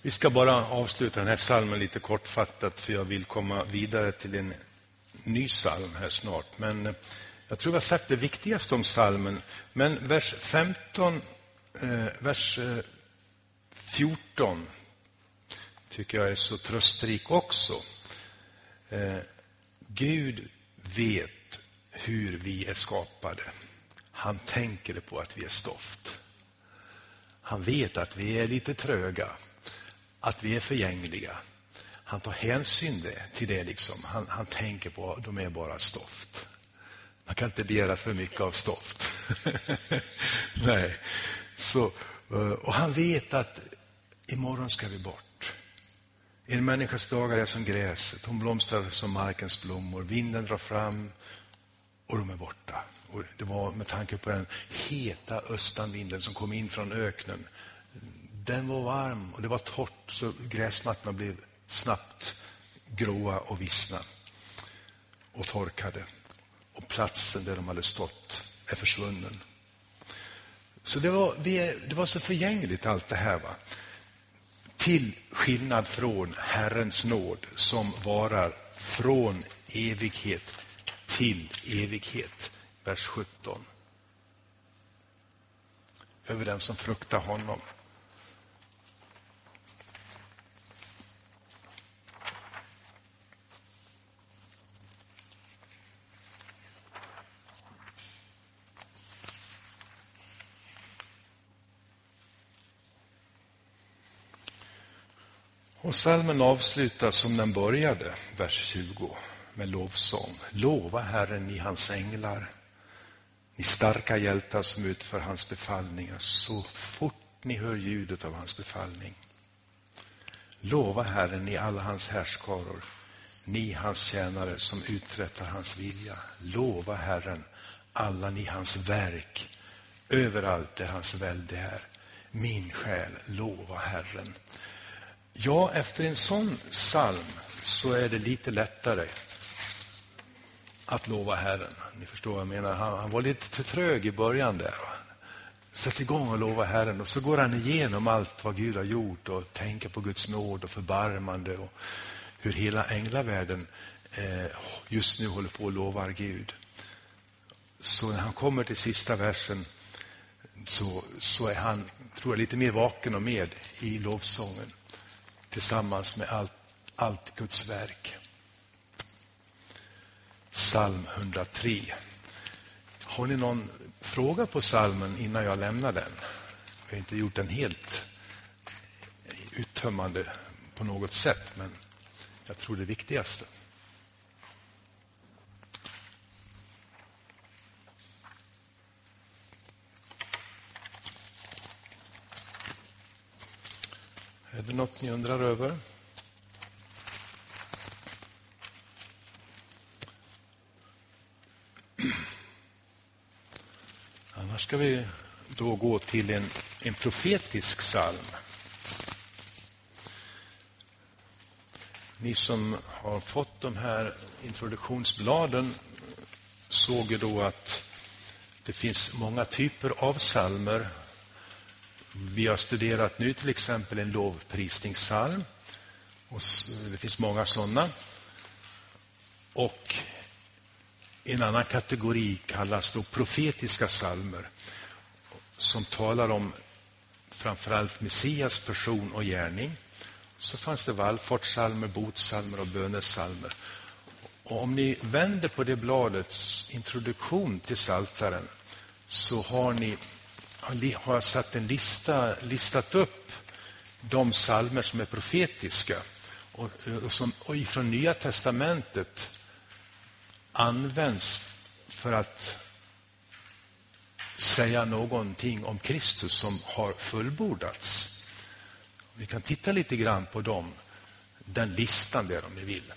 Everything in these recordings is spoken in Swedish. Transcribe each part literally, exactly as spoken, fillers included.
Vi ska bara avsluta den här psalmen lite kortfattat, för jag vill komma vidare till en ny psalm här snart. Men jag tror jag har sagt det viktigaste om psalmen. Men vers femton, eh, vers fjorton tycker jag är så tröstrik också. Eh, Gud vet hur vi är skapade. Han tänker på att vi är stoft. Han vet att vi är lite tröga. Att vi är förgängliga. Han tar hänsyn till det. Liksom. Han, han tänker på att de är bara stoft. Man kan inte begära för mycket av stoft. Nej. Så, och han vet att imorgon ska vi bort. En människas dagar är som gräset. Hon blomstrar som markens blommor. Vinden drar fram och de är borta. Och det var med tanke på den heta östanvinden som kom in från öknen. Den var varm och det var torrt, så gräsmattorna blev snabbt gråa och vissna och torkade. Och platsen där de hade stått är försvunnen. Så det var, det var så förgängligt allt det här, va? Till skillnad från Herrens nåd som varar från evighet till evighet. Vers sjutton. Över dem som fruktar honom. Och psalmen avslutas som den började, vers tjugo, med lovsång. Lova Herren, ni hans änglar, ni starka hjältar som utför hans befallningar, så fort ni hör ljudet av hans befallning. Lova Herren, ni alla hans härskaror, ni hans tjänare som uträttar hans vilja. Lova Herren, alla ni hans verk, överallt där hans välde är. Min själ, lova Herren. Ja, efter en sån psalm så är det lite lättare att lova Herren. Ni förstår vad jag menar. Han, han var lite trög i början där. Sätt igång och lova Herren. Och så går han igenom allt vad Gud har gjort och tänker på Guds nåd och förbarmande och hur hela änglavärlden eh, just nu håller på att lova Gud. Så när han kommer till sista versen så, så är han, tror jag, lite mer vaken och med i lovsången. Tillsammans med allt, allt Guds verk. Psalm hundratre. Har ni någon fråga på psalmen innan jag lämnar den? Jag har inte gjort den helt uttömmande på något sätt, men jag tror det viktigaste. Är det något ni undrar över? Annars ska vi då gå till en, en profetisk psalm. Ni som har fått de här introduktionsbladen såg ju då att det finns många typer av psalmer. Vi har studerat nu till exempel en lovprisningspsalm. Och det finns många sådana. Och en annan kategori kallas då profetiska psalmer, som talar om framförallt Messias person och gärning. Så fanns det vallfartspsalmer, botpsalmer och bönepsalmer. Och om ni vänder på det bladets introduktion till Psaltaren, så har ni har satt en lista, listat upp de psalmer som är profetiska och, och som och ifrån Nya testamentet används för att säga någonting om Kristus som har fullbordats. Vi kan titta lite grann på dem, den listan där om ni vill.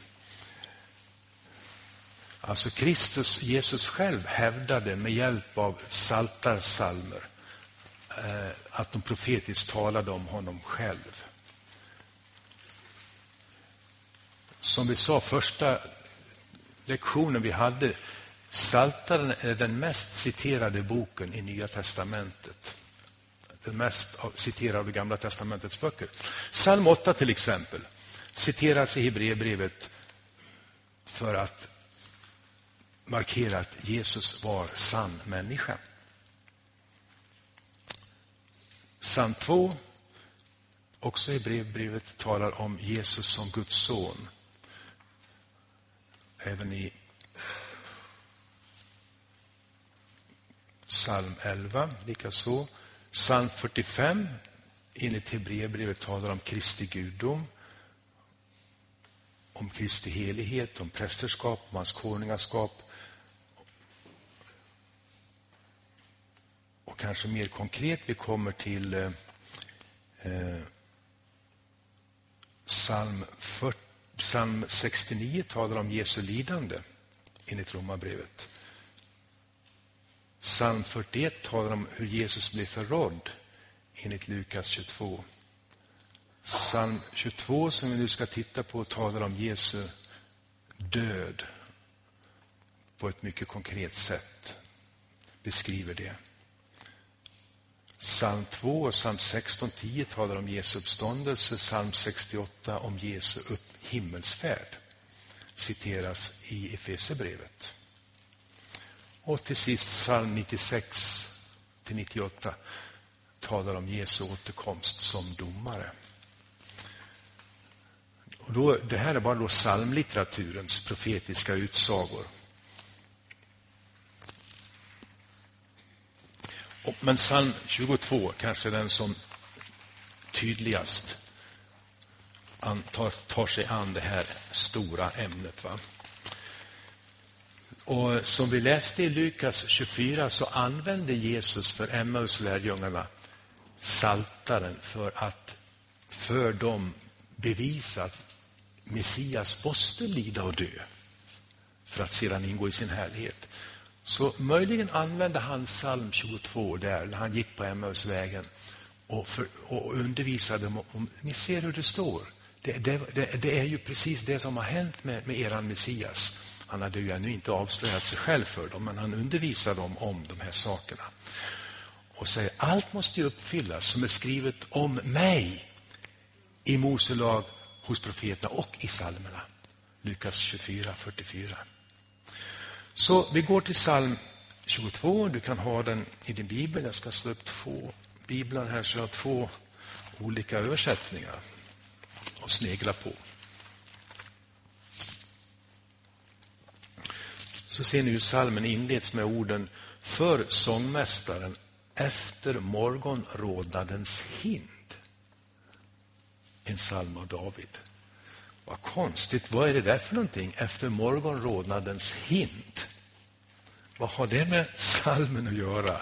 Alltså Kristus, Jesus själv hävdade med hjälp av psaltarpsalmer att de profetiskt talade om honom själv. Som vi sa första lektionen vi hade, Psaltaren är den mest citerade boken i Nya testamentet. den mest citerade Gamla testamentets böcker. Psalm åtta till exempel citeras i Hebreerbrevet för att markera att Jesus var sann människa. Psalm två, också i Hebreerbrevet, talar om Jesus som Guds son. Även i Psalm elva, likaså. Psalm fyrtiofem, enligt Hebreerbrevet, talar om Kristi gudom, om Kristi helighet, om prästerskap, om hans konungaskap. Och kanske mer konkret, vi kommer till eh, Psalm, fyrtio, Psalm sextionio talar om Jesu lidande enligt Romarbrevet. Psalm fyrtioett talar om hur Jesus blev förrådd enligt Lukas tjugotvå. Psalm tjugotvå, som vi nu ska titta på, talar om Jesu död på ett mycket konkret sätt. Beskriver det. Psalm två och Psalm sexton tio talar om Jesu uppståndelse. Psalm sextioåtta om Jesu upp himmelsfärd. Citeras i Efesierbrevet. Och till sist Psalm nittiosex till nittioåtta talar om Jesu återkomst som domare. Och då, det här är bara då psalmlitteraturens profetiska utsagor. Och, men psalm tjugotvå kanske den som tydligast tar, tar sig an det här stora ämnet, va? Och som vi läste i Lukas tjugofyra så använde Jesus för Emmaus lärjungarna saltaren för att för dem bevisa att Messias måste lida och dö för att sedan ingå i sin härlighet. Så möjligen använde han psalm tjugotvå där när han gick på Emmausvägen och, för, och undervisade dem om, ni ser hur det står. Det, det, det, det är ju precis det som har hänt med, med eran Messias. Han hade ju ännu inte avslöjat sig själv för dem, men han undervisade dem om de här sakerna. Och säger, allt måste ju uppfyllas som är skrivet om mig i Mose lag, hos profeterna och i psalmerna. Lukas tjugofyra fyrtiofyra. Så vi går till psalm tjugotvå. Du kan ha den i din bibel. Jag ska slå upp två biblar här, så jag har två olika översättningar och snegla på. Så ser ni hur psalmen inleds med orden för sångmästaren efter morgonrådnadens hind. En psalm av David. Vad konstigt, vad är det där för någonting? Efter morgonrodnadens hind. Vad har det med psalmen att göra?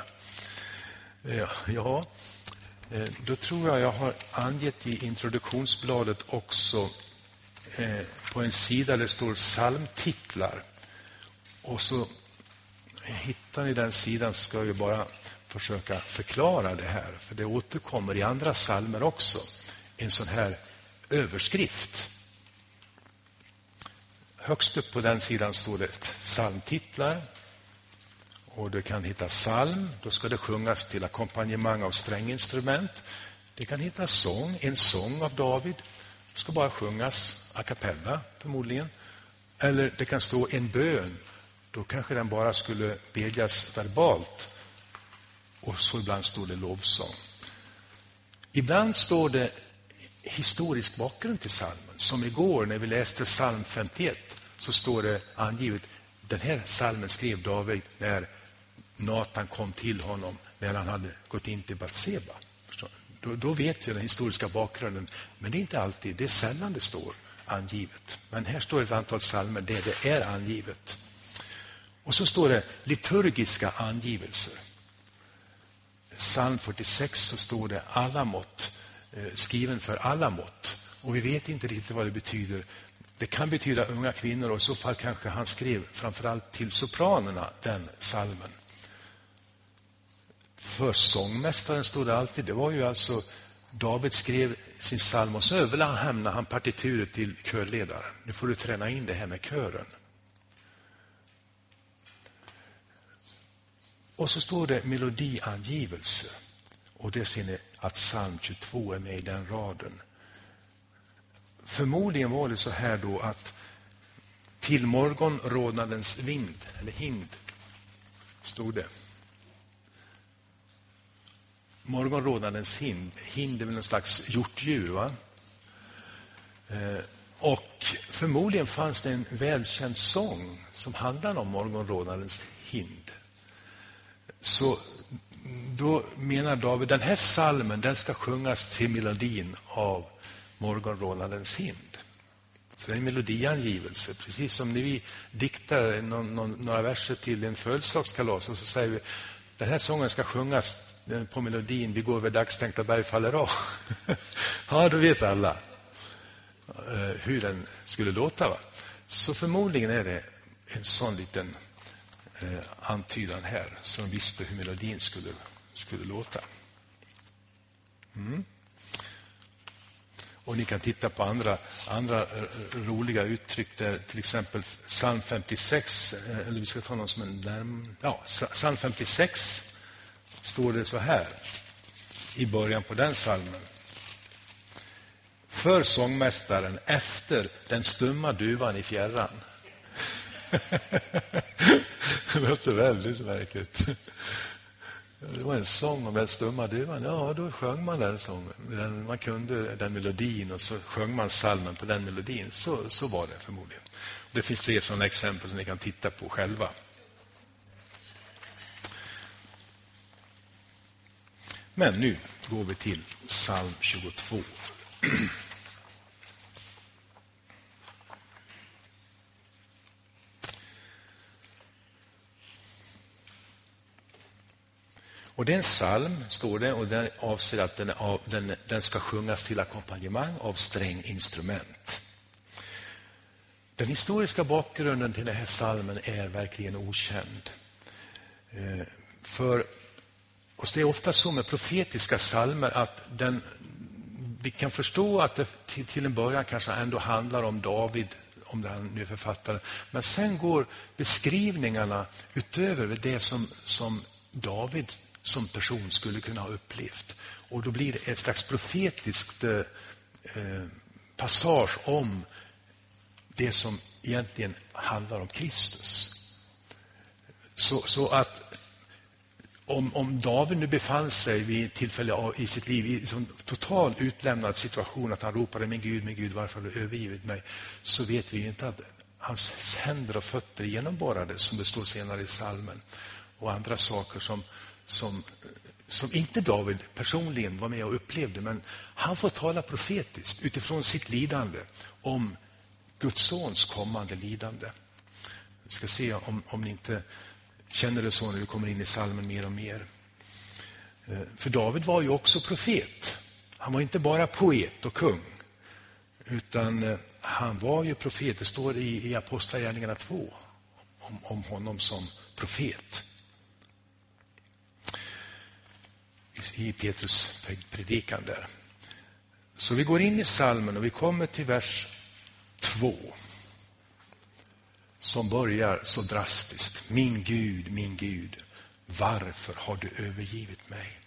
Ja, då tror jag jag har angett i introduktionsbladet också på en sida där det står psalmtitlar. Och så hittar ni den sidan, så ska vi bara försöka förklara det här. För det återkommer i andra psalmer också. En sån här överskrift. Högst upp på den sidan står det psalmtitlar. Och du kan hitta psalm. Då ska det sjungas till ackompanjemang av stränginstrument. Det kan hitta sång, en sång av David. Det ska bara sjungas a cappella förmodligen. Eller det kan stå en bön. Då kanske den bara skulle bedjas verbalt. Och så ibland står det lovsång. Ibland står det historisk bakgrund till psalmen. Som igår när vi läste psalm femtioett så står det angivet. Den här psalmen skrev David när Natan kom till honom när han hade gått in till Batseba. Då, då vet vi den historiska bakgrunden. Men det är inte alltid, det är sällan det står angivet. Men här står ett antal psalmer där det är angivet. Och så står det liturgiska angivelser. Psalm fyrtiosex så står det alla mått, skriven för alla mått. Och vi vet inte riktigt vad det betyder. Det kan betyda unga kvinnor, och i så fall kanske han skrev framförallt till sopranerna den psalmen. För sångmästaren stod det alltid, det var ju alltså David skrev sin psalm och så överlämnade han partituret till körledaren. Nu får du träna in det här med kören. Och så står det melodiangivelse. Och det ser ni att psalm tjugotvå är med i den raden. Förmodligen var det så här då att till morgonrodnadens vind, eller hind, stod det. Morgonrodnadens hind, hind är väl en slags hjortdjur, va? Eh, och förmodligen fanns det en välkänd sång som handlade om morgonrodnadens hind. Så då menar David, den här psalmen, den ska sjungas till melodin av morgonrodnadens hind. Så det är en melodiangivelse, precis som när vi diktar någon, någon, några verser till en födelsedagskalas och så säger vi, den här sången ska sjungas på melodin, vi går över dagstänkta berg faller av. Ja, då vet alla hur den skulle låta, va? Så förmodligen är det en sån liten eh, antydan här som visste hur melodin skulle, skulle låta. Mm. Och ni kan titta på andra, andra roliga uttryck där, till exempel psalm femtiosex, eller vi ska ta någon som en närm... ja, psalm femtiosex står det så här i början på den psalmen. För sångmästaren efter den stumma duvan i fjärran. Det låter väldigt märkligt. Det var en sång om den stumma duvan. Ja, då sjöng man den sången. Den, man kunde den melodin och så sjöng man psalmen på den melodin. Så, så var det förmodligen. Det finns fler sådana exempel som ni kan titta på själva. Men nu går vi till psalm tjugotvå. Och det är en psalm, står det, och den avser att den, av, den, den ska sjungas till ackompanjemang av stränginstrument. Den historiska bakgrunden till den här psalmen är verkligen okänd. Eh, för och det är ofta så med profetiska psalmer att den, vi kan förstå att det till, till en början kanske ändå handlar om David, om det han nu är författaren. Men sen går beskrivningarna utöver det som, som David som person skulle kunna ha upplevt. Och då blir det ett slags profetiskt eh, passage om det som egentligen handlar om Kristus. Så, så att om, om David nu befann sig vid ett tillfälle av, i sitt liv i en sån total utlämnad situation att han ropade min Gud, min Gud, varför har du övergivit mig? Så vet vi inte att hans händer och fötter genomborrades, som det står senare i psalmen. Och andra saker som Som, som inte David personligen var med och upplevde, men han får tala profetiskt utifrån sitt lidande om Guds sons kommande lidande. Vi ska se om, om ni inte känner det så när vi kommer in i psalmen mer och mer. För David var ju också profet. Han var inte bara poet och kung, utan han var ju profet. Det står i, i Apostlagärningarna två om, om honom som profet. I Petrus predikan där. Så vi går in i psalmen och vi kommer till vers två. Som börjar så drastiskt. Min Gud, min Gud, varför har du övergivit mig?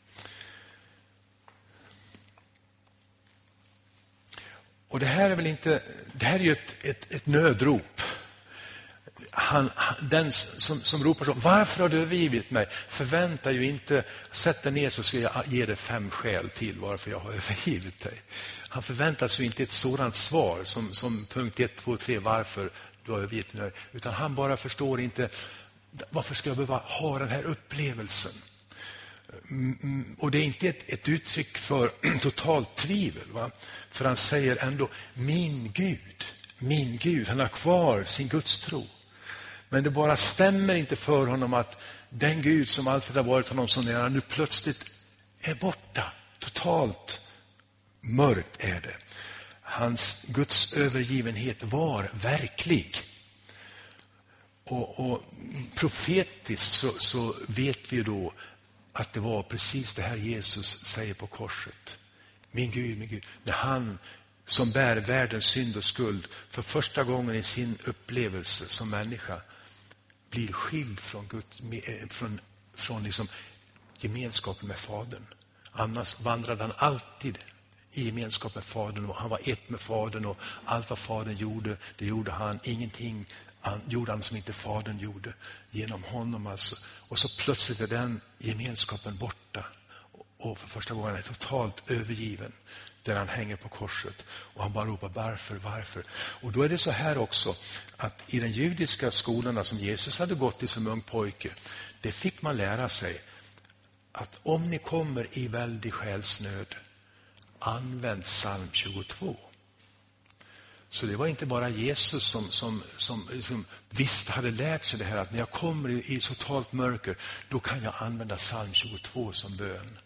Och det här är väl inte, det här är ju ett, ett, ett nödrop. Han, den som, som ropar så, varför har du övergivit mig? Förväntar ju inte, sätt dig ner så ska jag ge dig fem skäl till varför jag har övergivit dig. Han förväntar sig inte ett sådant svar som, som punkt ett, två, tre, varför du har övergivit mig. Utan han bara förstår inte, varför ska jag behöva ha den här upplevelsen? Och det är inte ett, ett uttryck för totalt tvivel. Va? För han säger ändå, min Gud, min Gud, han har kvar sin gudstro. Men det bara stämmer inte för honom att den Gud som alltid har varit honom så nära nu plötsligt är borta. Totalt mörkt är det. Hans Guds övergivenhet var verklig. Och, och profetiskt så, så vet vi då att det var precis det här Jesus säger på korset. Min Gud, min Gud. När han som bär världens synd och skuld för första gången i sin upplevelse som människa blir skild från, Gud, från, från liksom gemenskapen med Fadern. Annars vandrade han alltid i gemenskap med Fadern, och han var ett med Fadern, och allt vad Fadern gjorde, det gjorde han. Ingenting han, gjorde han som inte Fadern gjorde genom honom alltså. Och så plötsligt är den gemenskapen borta, och för första gången är han totalt övergiven där han hänger på korset, och han bara ropar varför, varför. Och då är det så här också, att i den judiska skolorna som Jesus hade gått i som ung pojke, det fick man lära sig att om ni kommer i väldig själsnöd, använd psalm tjugotvå. Så det var inte bara Jesus som, som, som, som visst hade lärt sig det här, att när jag kommer i, i totalt mörker, då kan jag använda psalm tjugotvå som bön.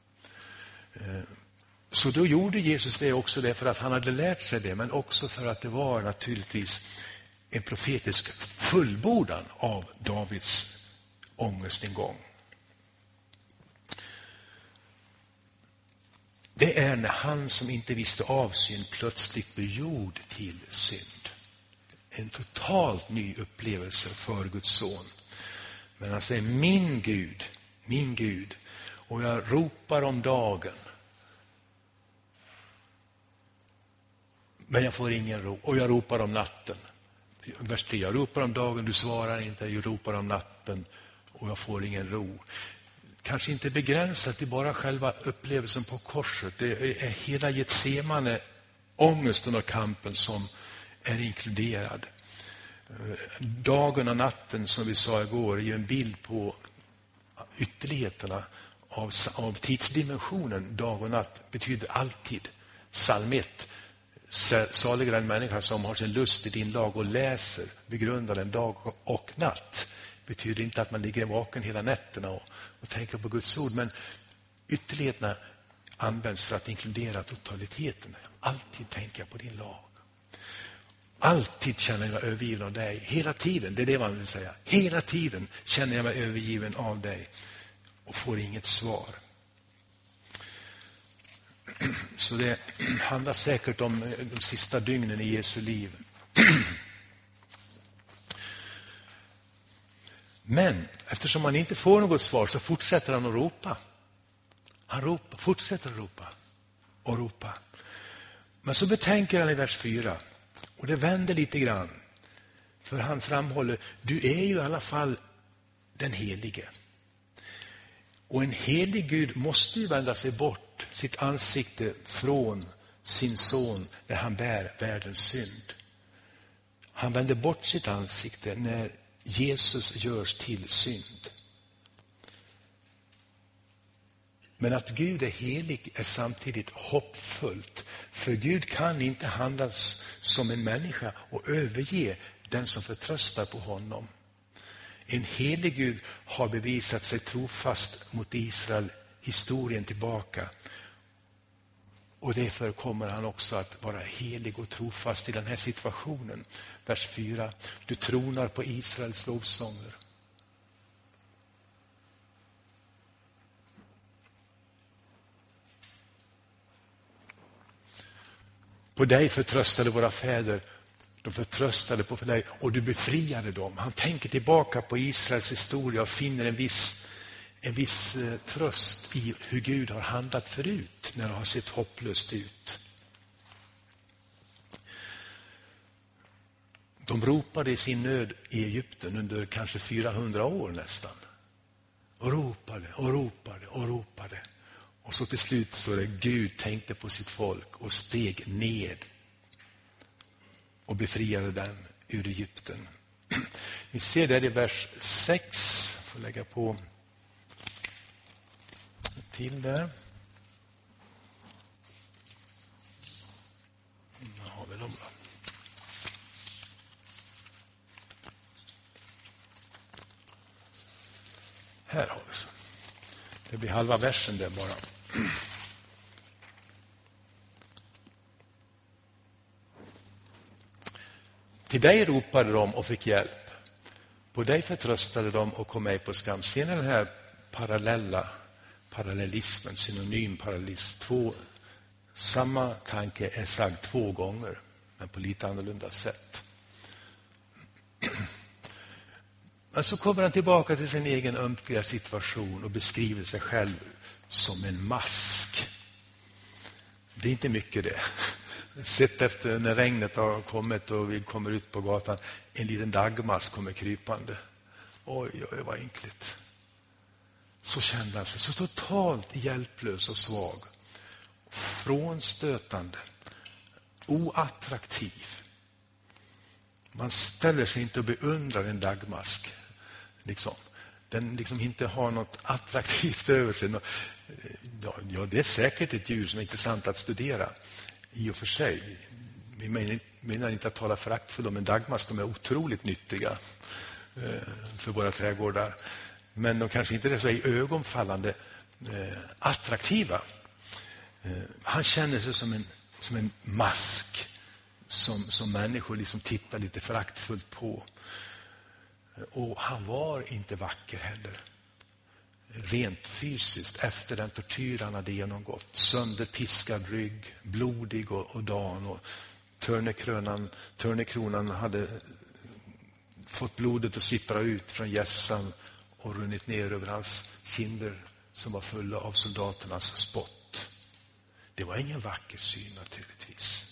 Så då gjorde Jesus det också, det för att han hade lärt sig det, men också för att det var naturligtvis en profetisk fullbordan av Davids ångestingång. Det är när han som inte visste av synd plötsligt blir gjord till synd. En totalt ny upplevelse för Guds son. Men han säger, min Gud, min Gud, och jag ropar om dagen, men jag får ingen ro, och jag ropar om natten. Vers tre, jag ropar om dagen, du svarar inte, jag ropar om natten och jag får ingen ro. Kanske inte begränsat till bara själva upplevelsen på korset. Det är hela Getsemane, ångesten och kampen som är inkluderad. Dagen och natten, som vi sa igår, är ju en bild på ytterligheterna av, av tidsdimensionen. Dag och natt betyder alltid. Psalm ett. Salig är den människa som har sin lust i din lag och läser, begrundar den dag och natt. Betyder inte att man ligger vaken hela nätterna och, och tänker på Guds ord, men ytterligheterna används för att inkludera totaliteten. Alltid tänka på din lag. Alltid känner jag mig övergiven av dig. Hela tiden, det är det man vill säga. Hela tiden känner jag mig övergiven av dig och får inget svar. Så det handlar säkert om de sista dygnen i Jesu liv. Men eftersom han inte får något svar så fortsätter han att ropa. Han ropar, fortsätter att ropa och ropa. Men så betänker han i vers fyra, och det vänder lite grann. För han framhåller, du är ju i alla fall den helige. Och en helig Gud måste ju vända sig bort sitt ansikte från sin son när han bär världens synd. Han vänder bort sitt ansikte när Jesus görs till synd. Men att Gud är helig är samtidigt hoppfullt. För Gud kan inte handlas som en människa och överge den som förtröstar på honom. En helig Gud har bevisat sig trofast mot Israel historien tillbaka. Och därför kommer han också att vara helig och trofast i den här situationen. Vers fyra. Du tronar på Israels lovsånger. På dig förtröstade våra fäder. De förtröstade på dig och du befriade dem. Han tänker tillbaka på Israels historia och finner en viss, en viss eh, tröst i hur Gud har handlat förut när det har sett hopplöst ut. De ropade i sin nöd i Egypten under kanske fyrahundra år nästan. Och ropade och ropade och ropade. Och så till slut så det Gud tänkte på sitt folk och steg ned och befriade dem ur Egypten. Vi ser där i vers sex. Får lägga på till där. Nu har vi dem då. Här har vi så. Det blir halva versen där bara. Till dig ropade de och fick hjälp. På dig förtröstade de och kom med på skam. Ser ni den här parallella parallellismen, synonym parallellism? Två, samma tanke är sagd två gånger, men på lite annorlunda sätt. Men så kommer han tillbaka till sin egen ömkliga situation och beskriver sig själv som en mask. Det är inte mycket det. Sett efter när regnet har kommit och vi kommer ut på gatan, en liten dagmask kommer krypande. Oj, oj, vad enkelt. Så kände han sig så totalt hjälplös och svag. Frånstötande. Oattraktiv. Man ställer sig inte och beundrar en dagmask. Liksom. Den liksom inte har något attraktivt över sig. Ja, ja, det är säkert ett djur som är intressant att studera i och för sig. Vi menar inte att tala föraktfullt om en dagmask. De är otroligt nyttiga för våra trädgårdar. Men de kanske inte är så i ögonfallande attraktiva. Han känner sig som en, som en mask som, som människor liksom tittar lite föraktfullt på. Och han var inte vacker heller. Rent fysiskt efter den tortyr han hade genomgått. Sönderpiskad rygg, blodig och, och dan. Och törnekronan, törnekronan hade fått blodet att sippra ut från hjässan och runnit ner över hans kinder som var fulla av soldaternas spott. Det var ingen vacker syn naturligtvis.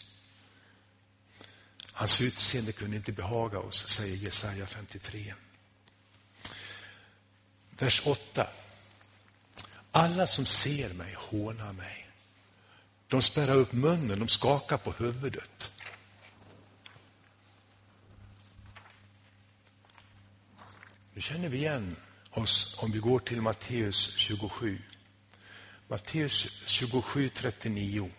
Hans utseende kunde inte behaga oss, säger Jesaja femtiotre. Vers åtta. Alla som ser mig hånar mig. De spärrar upp munnen, de skakar på huvudet. Nu känner vi igen oss om vi går till Matteus tjugosju. Matteus tjugosju trettionio.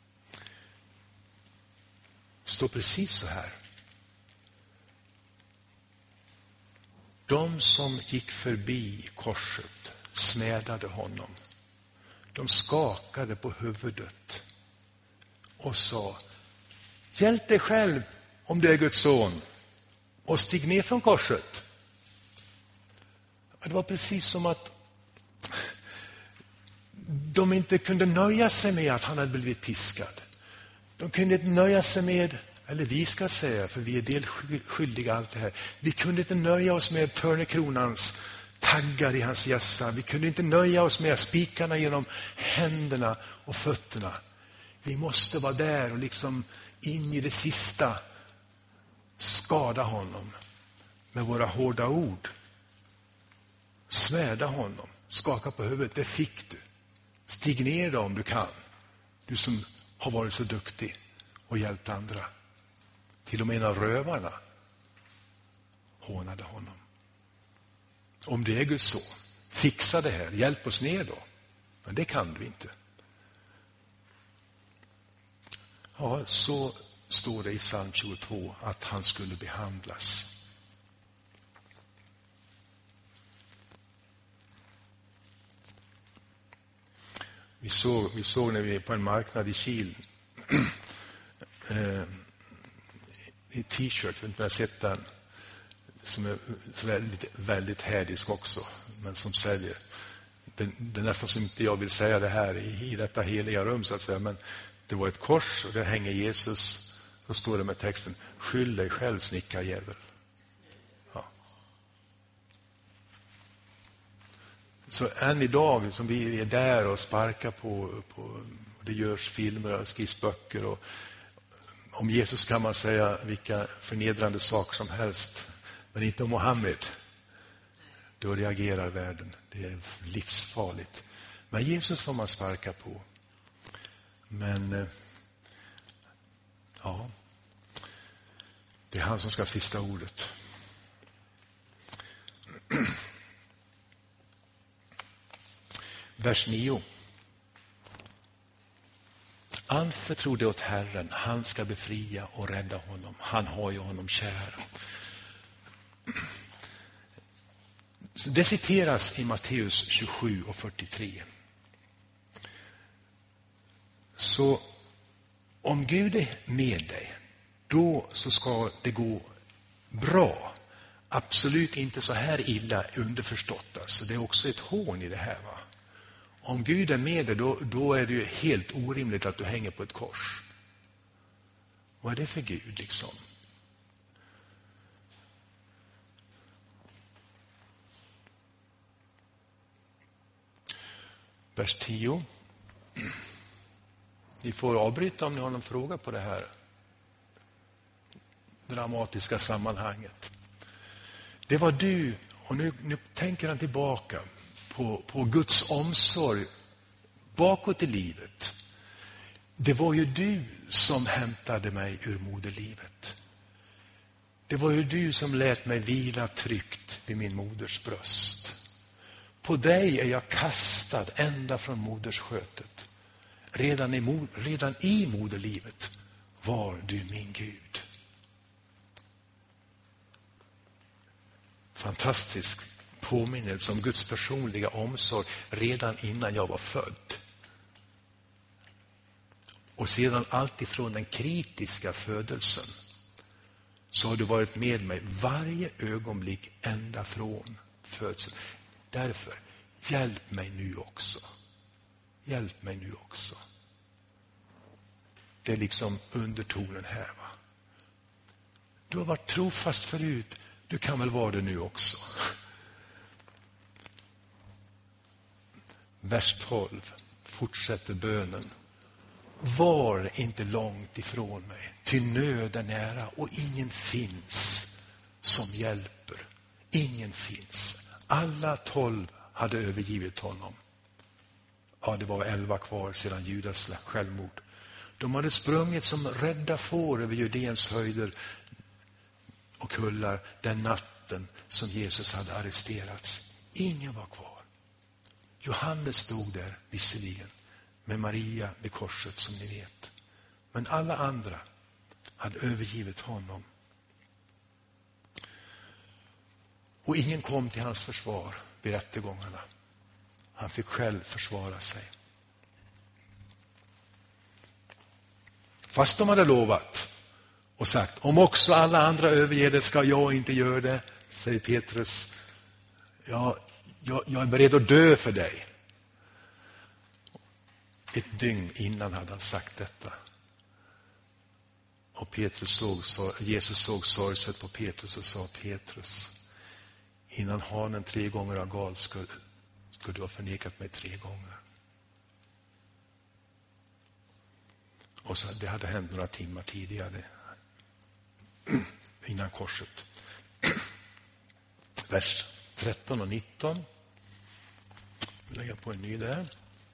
Står precis så här. De som gick förbi korset smädade honom. De skakade på huvudet och sa: hjälp dig själv om du är Guds son och stig ner från korset. Det var precis som att de inte kunde nöja sig med att han hade blivit piskad. De kunde inte nöja sig med, eller vi ska säga, för vi är delskyldiga allt det här. Vi kunde inte nöja oss med törnekronans taggar i hans hjässa. Vi kunde inte nöja oss med spikarna genom händerna och fötterna. Vi måste vara där och liksom in i det sista skada honom med våra hårda ord. Smäda honom, skaka på huvudet, det fick du. Stig ner då om du kan. Du som har varit så duktig och hjälpt andra. Till och med en av rövarna hånade honom. Om det är Guds son, fixa det här, hjälp oss ner då. Men det kan du inte. Ja, så står det i psalm tjugotvå att han skulle behandlas. Vi såg, vi såg när vi på en marknad i Kil eh, i t-shirt, jag vet inte om jag har sett den, som är väldigt, väldigt härdisk också, men som säljer. Det, det är nästan som inte jag vill säga det här i, i detta heliga rum så att säga, men det var ett kors och där hänger Jesus och står det med texten: skyll dig själv, snickarjävel. Ja. Så än idag som vi är där och sparkar på, på det görs filmer och skrivs böcker, och om Jesus kan man säga vilka förnedrande saker som helst, men inte om Mohammed. Då reagerar världen. Det är livsfarligt. Men Jesus får man sparka på. Men ja, det är han som ska ha sista ordet. Vers nio. Anförtro det åt Herren, han ska befria och rädda honom. Han har ju honom kär. Det citeras i Matteus tjugosju och fyrtiotre. Så om Gud är med dig, då så ska det gå bra. Absolut inte så här illa underförstått. Alltså, det är också ett hån i det här, va? Om Gud är med dig, då, då är det ju helt orimligt att du hänger på ett kors. Vad är det för Gud liksom? vers tio. Ni får avbryta om ni har någon fråga på det här dramatiska sammanhanget. Det var du, och nu, nu tänker han tillbaka på, på Guds omsorg bakåt i livet. Det var ju du som hämtade mig ur moderlivet. Det var ju du som lät mig vila tryggt vid min moders bröst. På dig är jag kastad ända från moders skötet. Redan i, redan i moderlivet var du min Gud. Fantastisk påminnelse om Guds personliga omsorg redan innan jag var född. Och sedan allt ifrån den kritiska födelsen så har du varit med mig varje ögonblick ända från födseln. Därför, hjälp mig nu också. Hjälp mig nu också. Det är liksom undertonen här, va? Du har varit trofast förut. Du kan väl vara det nu också. Vers tolv fortsätter bönen. Var inte långt ifrån mig, ty nöd är nära och ingen finns som hjälper. Ingen finns. Alla tolv hade övergivit honom. Ja, det var elva kvar sedan Judas självmord. De hade sprungit som rädda får över Judeens höjder och kullar den natten som Jesus hade arresterats. Ingen var kvar. Johannes stod där visserligen med Maria vid korset, som ni vet. Men alla andra hade övergivit honom. Och ingen kom till hans försvar vid rättegångarna. Han fick själv försvara sig. Fast de hade lovat och sagt, om också alla andra överger det ska jag inte göra det, säger Petrus. Ja, jag, jag är beredd att dö för dig. Ett dygn innan hade han sagt detta. Och Petrus såg, Jesus såg sorgset på Petrus och sa, Petrus, innan hanen tre gånger har galt skulle, skulle du ha förnekat mig tre gånger. Och så, det hade hänt några timmar tidigare innan korset. Vers tretton och nitton. Jag lägger på en ny där.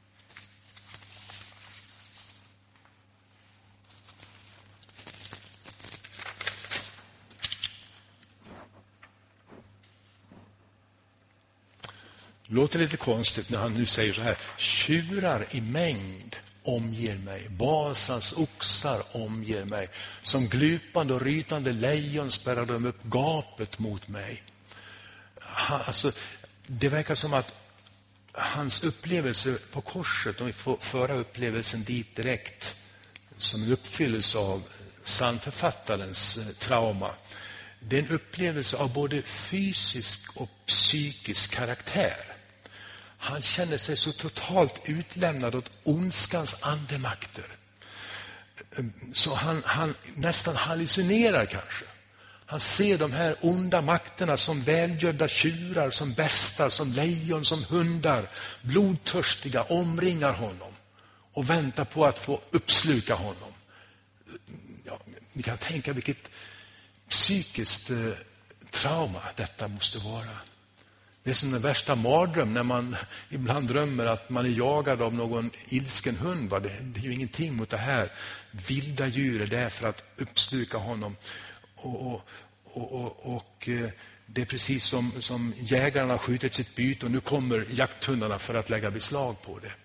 Låter lite konstigt när han nu säger så här. Tjurar i mängd omger mig. Basans oxar omger mig. Som glupande och rytande lejon spärrar de upp gapet mot mig. Han, alltså, det verkar som att hans upplevelse på korset, om vi får föra upplevelsen dit direkt, som en uppfyllelse av sannförfattarens trauma. Det är en upplevelse av både fysisk och psykisk karaktär. Han känner sig så totalt utlämnad åt ondskans andemakter. Så han, han nästan hallucinerar kanske. Han ser de här onda makterna som välgödda tjurar, som bestar, som lejon, som hundar. Blodtörstiga omringar honom och väntar på att få uppsluka honom. Ja, ni kan tänka vilket psykiskt eh, trauma detta måste vara. Det är som den värsta mardröm när man ibland drömmer att man är jagad av någon ilsken hund. Va? Det, det är ju ingenting mot det här. Vilda djur är där för att uppsluka honom. Och, och, och, och, och det är precis som, som jägarna har skjutit sitt byte och nu kommer jakthundarna för att lägga beslag på det.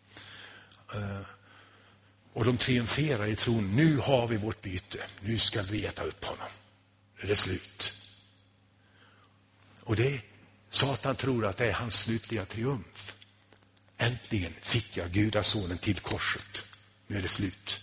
Och de triumferar i tron, nu har vi vårt byte. Nu ska vi äta upp honom. Nu är det slut. Och det Satan tror att det är hans slutliga triumf. Äntligen fick jag gudasonen till korset. Nu är det slut.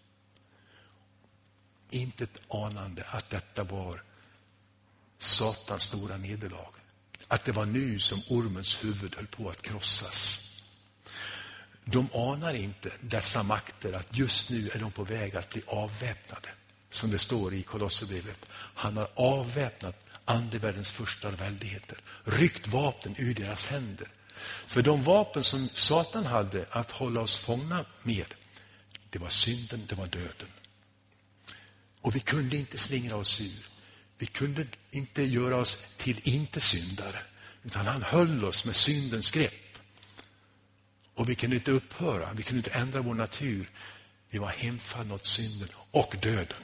Inte ett anande att detta var Satans stora nederlag. Att det var nu som ormens huvud höll på att krossas. De anar inte dessa makter att just nu är de på väg att bli avväpnade. Som det står i Kolosserbrevet. Han har avväpnat andevärldens första väldigheter. Ryckt vapen ur deras händer. För de vapen som Satan hade att hålla oss fångna med, det var synden, det var döden. Och vi kunde inte slingra oss ur. Vi kunde inte göra oss till inte syndare, utan han höll oss med syndens grepp. Och vi kunde inte upphöra, vi kunde inte ändra vår natur. Vi var hemfallna åt synden och döden.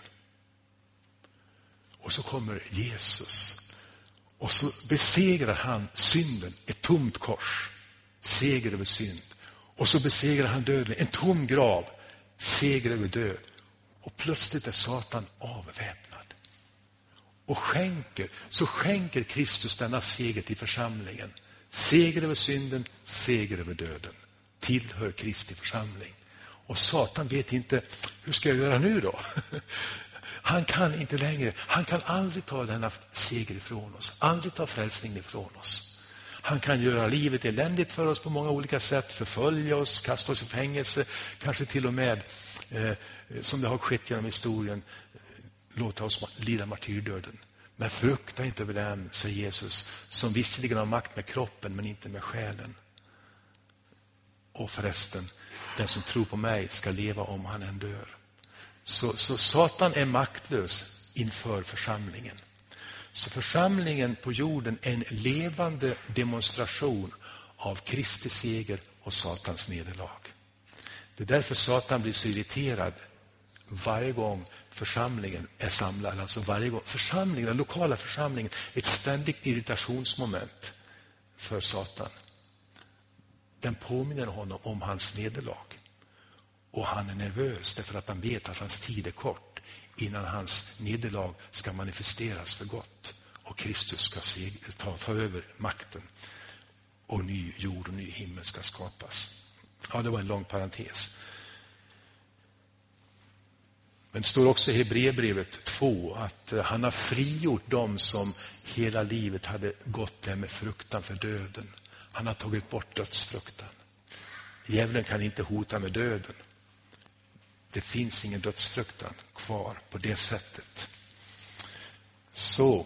Och så kommer Jesus. Och så besegrar han synden, ett tomt kors, seger över synd. Och så besegrar han döden, en tom grav, seger över död. Och plötsligt är Satan avväpnad. Och skänker, så skänker Kristus denna seger till församlingen. Seger över synden, seger över döden. Tillhör Kristi församling. Och Satan vet inte, hur ska jag göra nu då? Han kan inte längre, han kan aldrig ta denna seger ifrån oss. Aldrig ta frälsningen ifrån oss. Han kan göra livet eländigt för oss på många olika sätt. Förfölja oss, kasta oss i fängelse. Kanske till och med, eh, som det har skett genom historien, låta oss lida martyrdöden. Men frukta inte över dem, säger Jesus, som visserligen har makt med kroppen men inte med själen. Och förresten, den som tror på mig ska leva om han än dör. Så, så Satan är maktlös inför församlingen. Så församlingen på jorden är en levande demonstration av Kristi seger och Satans nederlag. Det är därför Satan blir så irriterad varje gång församlingen är samlad. Alltså varje gång församlingen, den lokala församlingen, är ett ständigt irritationsmoment för Satan. Den påminner honom om hans nederlag. Och han är nervös därför att han vet att hans tid är kort innan hans nederlag ska manifesteras för gott. Och Kristus ska ta, ta över makten. Och ny jord och ny himmel ska skapas. Ja, det var en lång parentes. Men det står också i Hebreerbrevet två att han har frigjort dem som hela livet hade gått där med fruktan för döden. Han har tagit bort dödsfruktan. Djävulen kan inte hota med döden. Det finns ingen dödsfruktan kvar på det sättet. Så.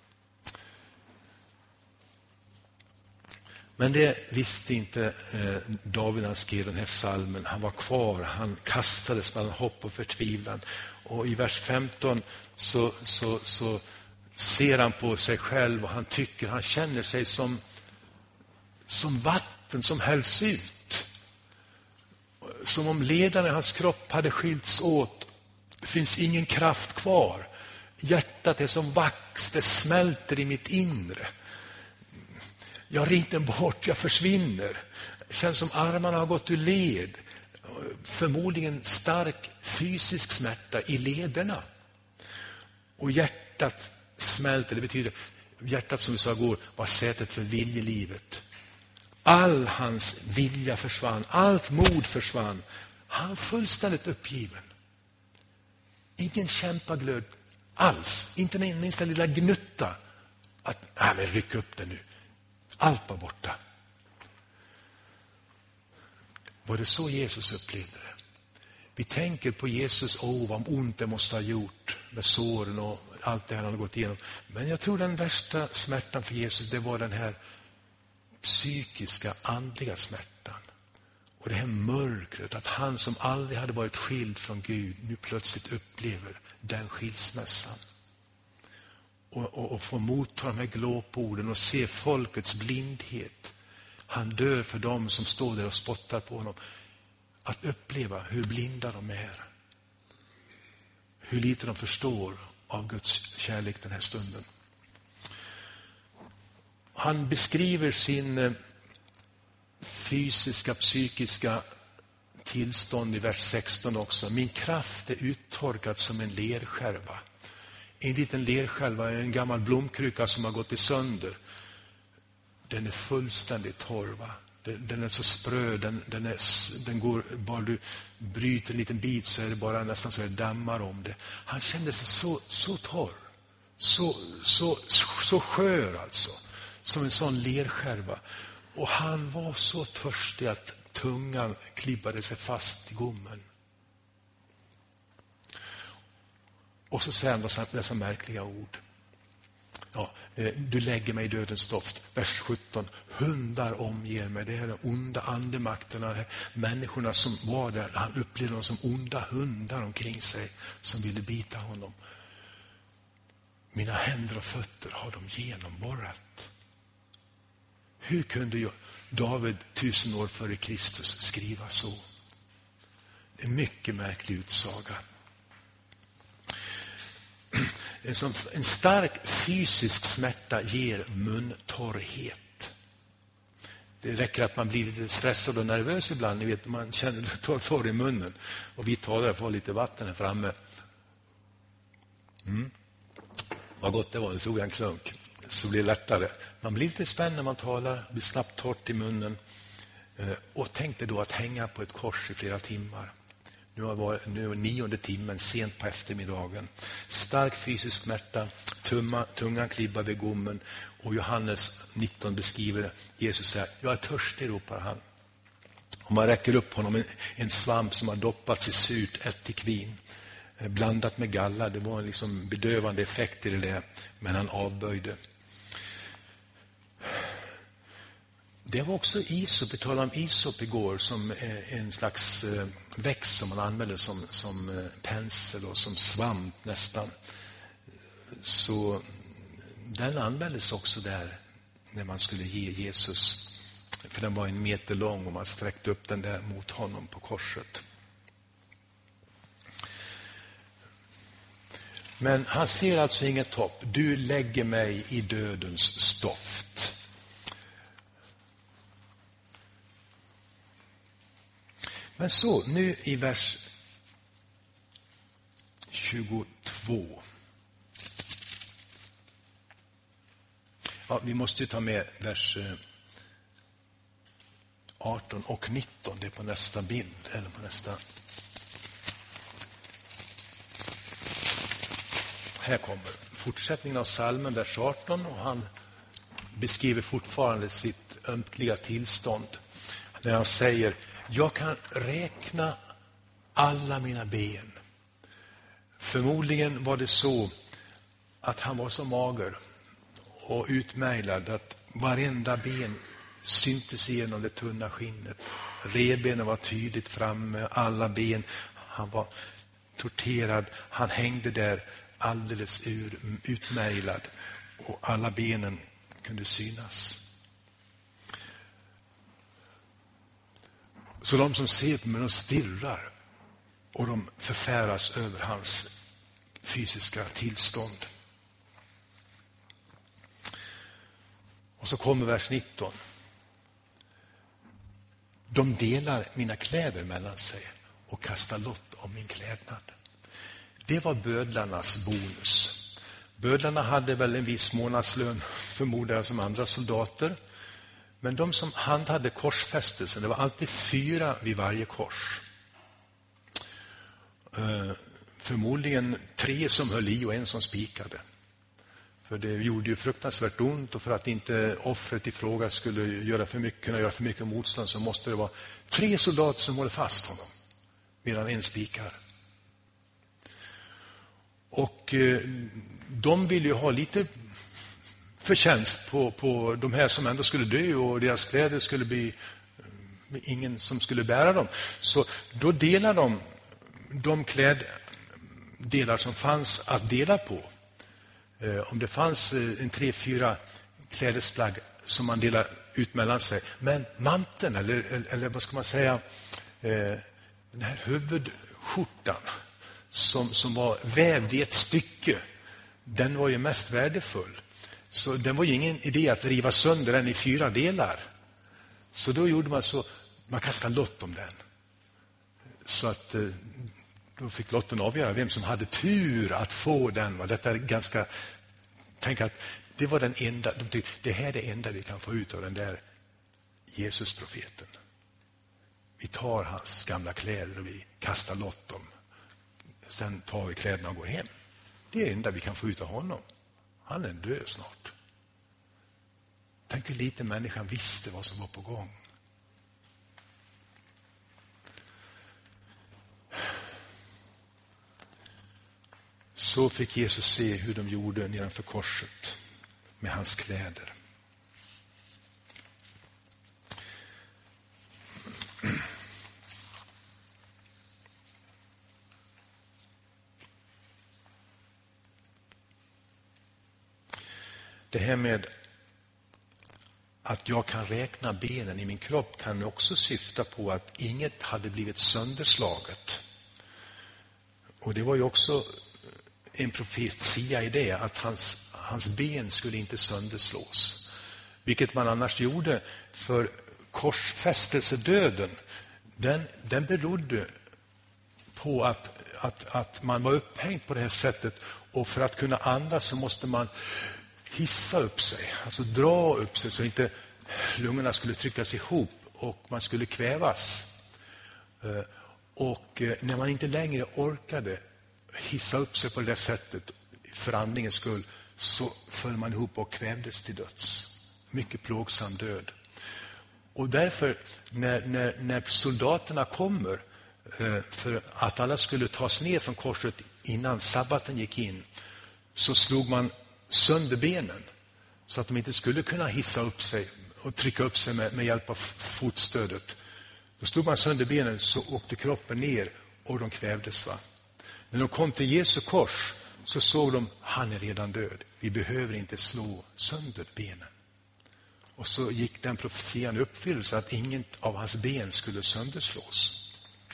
Men det visste inte eh, David, han skrev den här salmen. Han var kvar, han kastades mellan hopp och förtvivlan. Och i vers femton så, så, så ser han på sig själv och han tycker, han känner sig som, som vatten som hälls ut. Som om ledarna i hans kropp hade skilts åt. Det finns ingen kraft kvar. Hjärtat är som vax, det smälter i mitt inre. Jag rider bort, jag försvinner. Det känns som armarna har gått ur led. Förmodligen stark fysisk smärta i lederna. Och hjärtat smälter, det betyder, hjärtat som vi sa igår var sätet för viljelivet. All hans vilja försvann, allt mod försvann. Han var fullständigt uppgiven. Ingen kämpaglöd alls, inte den minsta lilla gnutta. Att, nej men ryck upp det nu. Allt var borta. Var det så Jesus upplevde det? Vi tänker på Jesus, åh vad ont det måste ha gjort med såren och allt det han hade gått igenom. Men jag tror den värsta smärtan för Jesus, det var den här psykiska, andliga smärtan. Och det här mörkret, att han som aldrig hade varit skild från Gud nu plötsligt upplever den skilsmässan. Och, och, och få motta de här glåporden och se folkets blindhet. Han dör för dem som står där och spottar på honom. Att uppleva hur blinda de är. Hur lite de förstår av Guds kärlek den här stunden. Han beskriver sin fysiska, psykiska tillstånd i vers sexton också. Min kraft är uttorkad som en lerskärva. En liten lerskärva är en gammal blomkruka som har gått i sönder. Den är fullständigt torr. Va? Den, den är så sprö, den, den, är, den går, bara du bryter en liten bit så är det bara nästan så det dammar om det. Han kände sig så, så torr. Så, så, så, så skör alltså. Som en sån lerskärva. Och han var så törstig att tungan klibbade sig fast i gommen. Och så säger han dessa märkliga ord. Ja, du lägger mig i dödens doft. Vers sjutton. Hundar omger mig. Det är de onda andemakterna. Människorna som var där. Han upplevde dem som onda hundar omkring sig. Som ville bita honom. Mina händer och fötter har de genomborrat. Hur kunde jag, David tusen år före Kristus skriva så? En mycket märklig utsaga. En, som, en stark fysisk smärta ger muntorrhet. Det räcker att man blir lite stressad och nervös ibland. Ni vet, man känner det torr, torr i munnen. Och vi talar för lite vatten här framme. Mm. Vad gott det var, det tog en klunk. Så blir det lättare. Man blir lite spänd när man talar. Blir snabbt torrt i munnen. Och tänkte då att hänga på ett kors i flera timmar. Nu var nu nionde timmen, sent på eftermiddagen. Stark fysisk smärta, tumma, tungan klibbar vid gommen. Och Johannes nitton beskriver Jesus säger, jag är törstig, ropar han. Och man räcker upp honom en, en svamp som har doppats i surt ättikvin. Blandat med galla, det var en liksom bedövande effekt i det där. Men han avböjde. Det var också isop, vi talade om isop igår som en slags växt som man använde som, som pensel och som svamp nästan. Så den användes också där när man skulle ge Jesus. För den var en meter lång och man sträckte upp den där mot honom på korset. Men han ser alltså inget hopp. Du lägger mig i dödens stoft. Men så, nu i vers tjugotvå. Ja, vi måste ju ta med vers arton och nitton. Det är på nästa bild, eller på nästa. Här kommer fortsättningen av psalmen, vers arton. Och han beskriver fortfarande sitt ömtliga tillstånd. När han säger, jag kan räkna alla mina ben. Förmodligen var det så att han var så mager och utmärglad att varenda ben syntes igenom det tunna skinnet. Revbenen var tydligt framme, alla ben. Han var torterad, han hängde där alldeles ur, utmärglad och alla benen kunde synas. Så de som ser på mig, de stirrar och de förfäras över hans fysiska tillstånd. Och så kommer vers nitton. De delar mina kläder mellan sig och kastar lott om min klädnad. Det var bödlarnas bonus. Bödlarna hade väl en viss månadslön, förmodar som andra soldater. Men de som handhade korsfästelsen, det var alltid fyra vid varje kors. Uh, förmodligen tre som höll i och en som spikade. För det gjorde ju fruktansvärt ont, och för att inte offret i fråga skulle göra för mycket, kunna göra för mycket motstånd, så måste det vara tre soldater som håller fast honom medan en spikar. Och uh, de ville ju ha lite förtjänst på, på de här som ändå skulle dö, och deras kläder skulle bli ingen som skulle bära dem. Så då delar de de kläddelar som fanns att dela på. Eh, om det fanns en tre, fyra klädesplagg som man delar ut mellan sig. Men manteln, eller, eller, eller vad ska man säga, eh, den här huvudskjortan som, som var vävd i ett stycke, den var ju mest värdefull. Så det var ju ingen idé att riva sönder den i fyra delar. Så då gjorde man så, man kastade lott om den. Så att då fick lotten avgöra vem som hade tur att få den. Detta är ganska, tänk att det var den enda, de tyckte, det här är det enda vi kan få ut av den där Jesus-profeten. Vi tar hans gamla kläder och vi kastar lott om. Sen tar vi kläderna och går hem. Det är det enda vi kan få ut av honom. Han är död snart. Tänk hur lite människan visste vad som var på gång. Så fick Jesus se hur de gjorde nedanför korset. med hans kläder. Det här med att jag kan räkna benen i min kropp kan också syfta på att inget hade blivit sönderslaget. Och det var ju också en profetia i det, att hans, hans ben skulle inte sönderslås. Vilket man annars gjorde, för korsfästelsedöden, den, den berodde på att, att, att man var upphängd på det här sättet, och för att kunna andas så måste man hissa upp sig, alltså dra upp sig så inte lungorna skulle tryckas ihop och man skulle kvävas. Och när man inte längre orkade hissa upp sig på det sättet för andningens skull, så föll man ihop och kvävdes till döds. Mycket plågsam död. Och därför när, när, när soldaterna kommer för att alla skulle tas ner från korset innan sabbaten gick in, så slog man sönder benen så att de inte skulle kunna hissa upp sig och trycka upp sig med, med hjälp av fotstödet. Då stod man sönder benen, så åkte kroppen ner och de kvävdes. Va? När de kom till Jesu kors så såg de, han är redan död. Vi behöver inte slå sönder benen. Och så gick den profetian i uppfyllelse att inget av hans ben skulle sönderslås.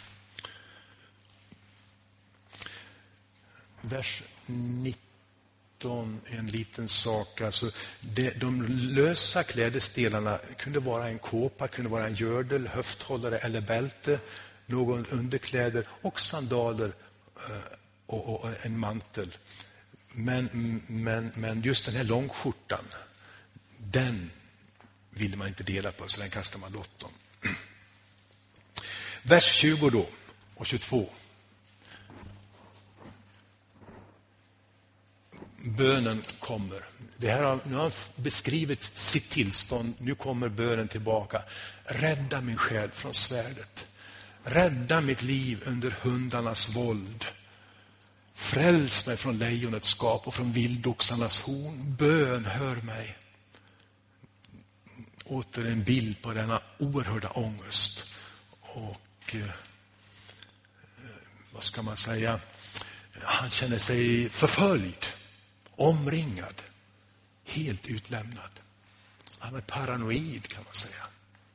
Vers nitton, en liten sak. Alltså det, de lösa klädesdelarna kunde vara en kåpa, kunde vara en gördel, höfthållare eller bälte, någon underkläder och sandaler och, och, och en mantel. Men, men, men just den här långskjortan, den ville man inte dela på, så den kastade man lott om. Vers tjugo då och tjugotvå. Bönen kommer. Det här har, nu har han beskrivit sitt tillstånd. Nu kommer bönen tillbaka. Rädda min själ från svärdet. Rädda mitt liv under hundarnas våld. Fräls mig från lejonets skap och från vildoxarnas horn. Bön, hör mig. Åter en bild på denna oerhörda ångest. Och eh, vad ska man säga? Han känner sig förföljd. Omringad, helt utlämnad. Han är paranoid, kan man säga.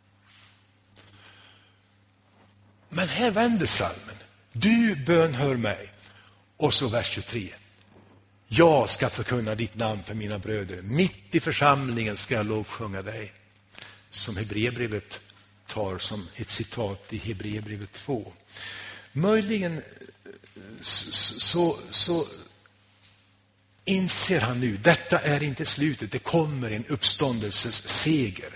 Men här vänder salmen. Du bönhör mig. Och så vers tjugotre. Jag ska förkunna ditt namn för mina bröder. Mitt i församlingen ska jag lovsjunga dig. Som Hebreerbrevet tar som ett citat i Hebreerbrevet två. Möjligen så, så, så inser han nu, detta är inte slutet, det kommer en uppståndelses seger.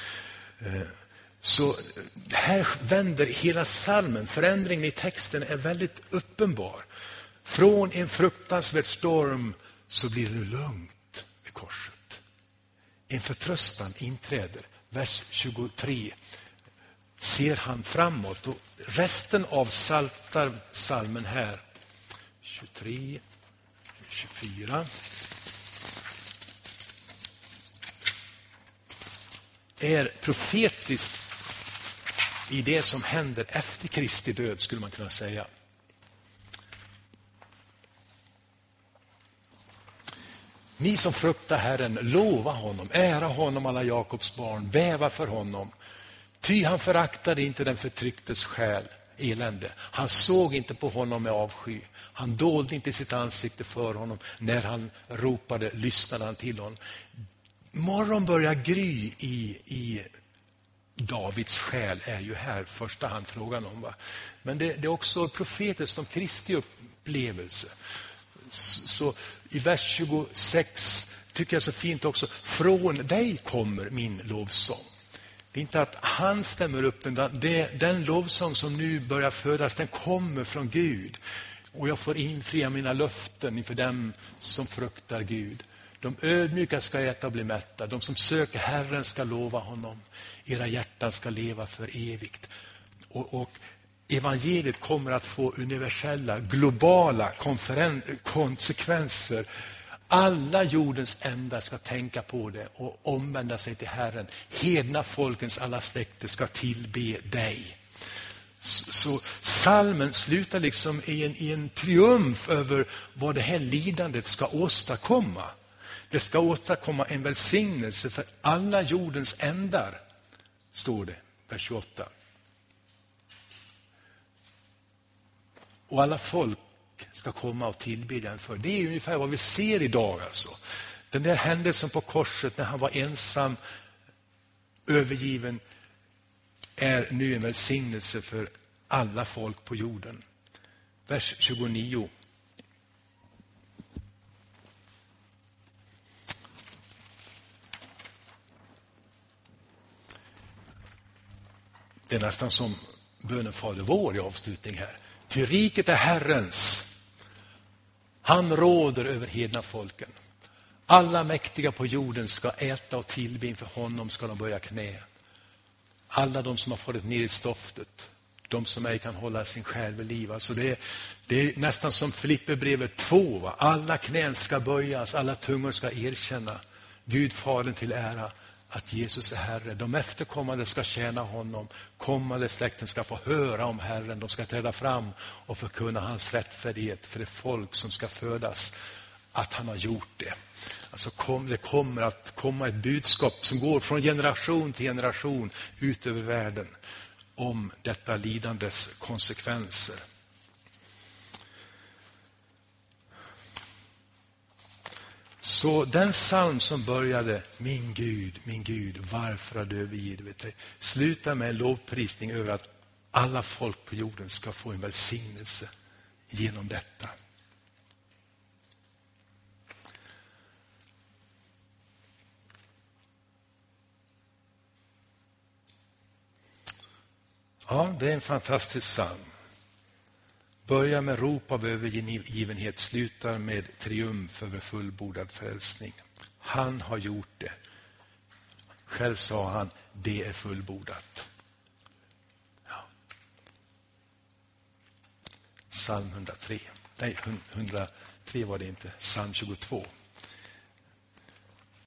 Så här vänder hela salmen, förändringen i texten är väldigt uppenbar. Från en fruktansvärd storm så blir det lugnt vid korset. En förtröstan inträder. Vers tjugotre ser han framåt, och resten av saltar salmen här. tjugotre tjugofyra är profetiskt i det som händer efter Kristi död, skulle man kunna säga. Ni som fruktar Herren, lova honom, ära honom alla Jakobs barn, bäva för honom. Ty han föraktade inte den förtrycktes själ, elände. Han såg inte på honom med avsky. Han dolde inte sitt ansikte för honom. När han ropade, lyssnade han till honom. Morgon börjar gry i, i Davids själ, är ju här första hand frågan om. Va? Men det, det är också profetiskt om Kristi upplevelse. Så, så i vers tjugosex tycker jag så fint också. Från dig kommer min lovsång. Det är inte att han stämmer upp den. Det, den lovsång som nu börjar födas, den kommer från Gud. Och jag får infria mina löften inför dem som fruktar Gud. De ödmjuka ska äta och bli mätta. De som söker Herren ska lova honom. Era hjärtan ska leva för evigt. Och, och evangeliet kommer att få universella, globala konsekvenser. Alla jordens ändar ska tänka på det och omvända sig till Herren. Hedna folkens alla släkter ska tillbe dig. Så, så salmen slutar liksom i en, i en triumf över vad det här lidandet ska åstadkomma. Det ska åstadkomma en välsignelse för alla jordens ändar, står det, vers tjugoåtta. Och alla folk ska komma och tillbedja en för. Det är ungefär vad vi ser idag alltså. Den där händelsen på korset när han var ensam, övergiven, är nu en välsignelse för alla folk på jorden. Vers tjugonio. Det är nästan som bönen Fader vår i avslutning här. Till riket är Herrens. Han råder över hedna folken. Alla mäktiga på jorden ska äta och tillbe inför honom, ska de böja knä. Alla de som har fått ner i stoftet, de som ej kan hålla sin själ vid liv. Alltså det, är, det är nästan som Filipperbrevet två. Va? Alla knän ska böjas, alla tungor ska erkänna Gud Fadern till ära att Jesus är Herre. De efterkommande ska tjäna honom. Kommande släkten ska få höra om Herren. De ska träda fram och förkunna hans rättfärdighet för det folk som ska födas, att han har gjort det. Alltså kom, det kommer att komma ett budskap som går från generation till generation ut över världen om detta lidandes konsekvenser. Så den psalm som började min Gud, min Gud, varför har du övergivit dig? Slutar med en lovprisning över att alla folk på jorden ska få en välsignelse genom detta. Ja, det är en fantastisk psalm. Börjar med rop av övergivenhet, slutar med triumf över fullbordad frälsning. Han har gjort det. Själv sa han, det är fullbordat. Ja. Psalm hundratre. Nej, hundratre var det inte. Psalm tjugotvå.